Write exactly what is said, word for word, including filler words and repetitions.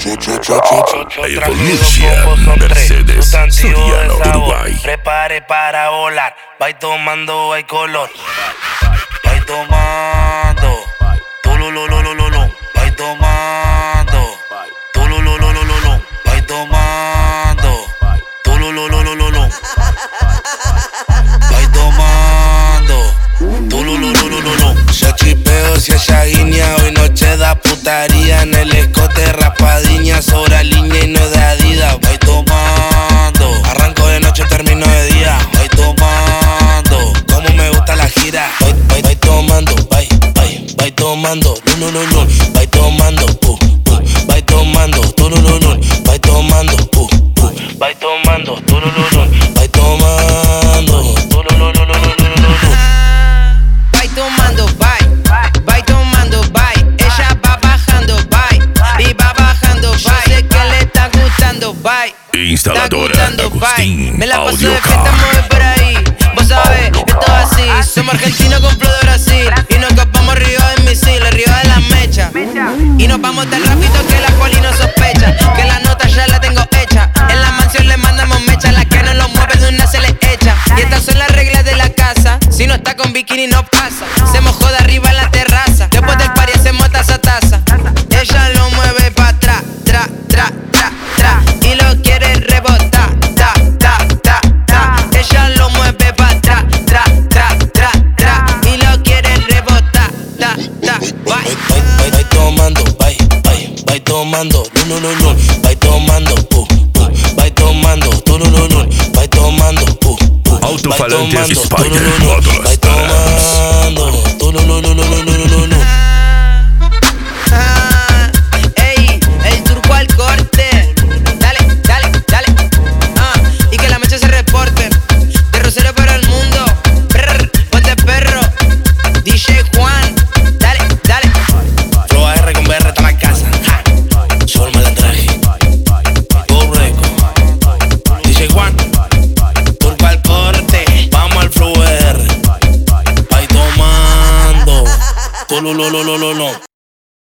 Evolution, Mercedes, Soriano, Uruguay. Prepare para volar, vai tomando, vai color. Vai tomando, tululululululu, vai tomando, tululululululu, vai tomando, tululululululu, vai tomando, tulululululu. Se chipeo si es Shaguinia, hoy noche da putaría en el escote raspadiña, sobra línea y no es de Adidas. Vai tomando, arranco de noche, termino de día. Vai tomando, como me gusta la gira. Vai, vai, vai tomando, vai, vai, vai tomando, no, no, no, no. Vai tomando, uh, uh, vai tomando, tu, no, no, no. Vai tomando, uh, uh, vai tomando, tu, no, no, no. Vai tomando, tu, no, no, no, no, no, no, no. Vai tomando, vai, vai tomando, vai. Ella va bajando, vai, y va bajando, vai. Yo sé que le está gustando, vai. Instaladora Agustín, Me la paso Audio de fiesta, mueve por ahí. Vos sabés, esto es así. Somos argentinos con flow de Brasil. Y nos escapamos arriba de misiles, arriba de la mecha. Y nos vamos tan rápido que la poli no sospecha. Que la nota ya la tengo hecha. En la mansión le mandamos mecha. La que no lo mueve de una se le echa. Y estas son las reglas de la casa. Si no está con bikini no pasa. Hacemos joda arriba en la terraza. Después del party hacemos taza taza. Ella lo mueve pa' atrás, tra, tra, tra, tra. Y lo quiere rebotar, ta, ta, ta, ta. Ella lo mueve pa' atrás, tra, tra, tra, tra. Y lo quiere rebotar, ta, ta, Vai, vai, vai, vai tomando, vai, vai, vai tomando, no, no, no, no. Vai tomando, uh, uh, vai tomando, tu, no, no, no. Vai tomando, uh, uh, Alto-falantes vai tomando, Spider, tu, no, no, no. módulos Vai tomando, tu, no, no, no, no, no, no, no, no. Ah, ey, el turco al corte. Dale, dale, dale. Ah, y que la mecha se reporte. De Rosario para el mundo. Brr, ponte perro. D J Juan. Dale, dale. Flow A R con B R está la casa. Ja. Solo me la traje. Go Reco. D J Juan. Turco al corte. Vamos al Flow A R. Vai tomando. Tulululululu.